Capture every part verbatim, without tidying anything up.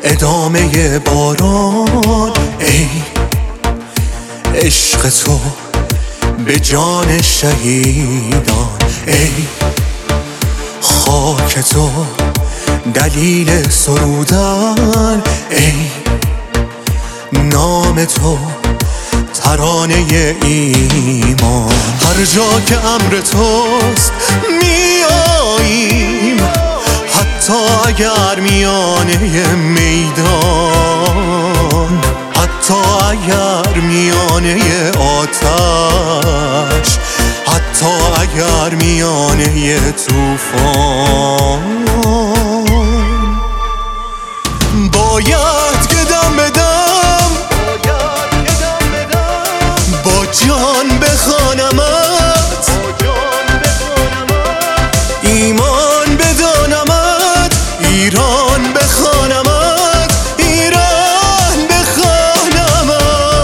ادامه باران. ای عشق تو به جان شهیدان، ای خاک تو دلیل سرودن، ای نام تو ترانه ایمان. هر جا که امر توست میاییم، حتی اگر میانه میدان، حتی اگر میانه آتش، حتی اگر میانه طوفان. باید که دم بدم، با جان بخوانمت، ایمان بدانمت، ایران بخوانمت، ایران بخوانمت.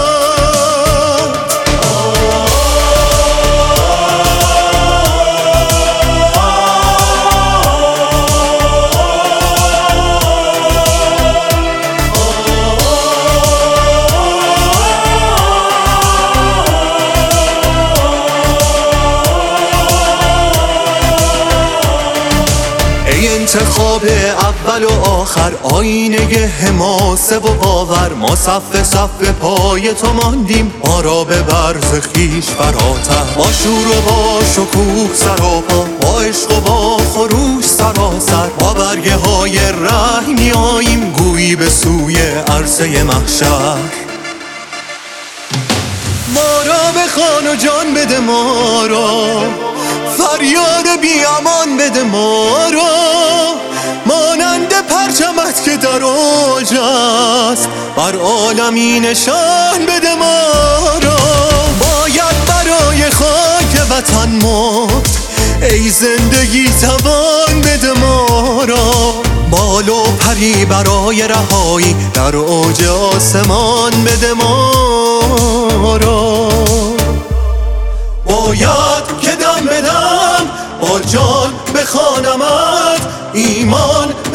انتخاب اول و آخر، آینه حماسه و باور. ما صف صف پای تو ماندیم، ما را به برز خیش فراتر. با شور و با شکوه سراپا، با عشق و با خروش سراسر. با برگه های رحم میاییم گویی به سوی عرصه محشر. ما را بخوان و جان بده ما را، فریاد بی امان بده ما را. مانند پرچمت که در اوج است، بر عالمی نشان بده ما را. باید برای خاک وطن مرد، ای زندگی توان بده ما را. بال و پری برای رهایی، در اوج آسمان بده ما را. باید که دم بدم، با جان بخوانمت، ایمان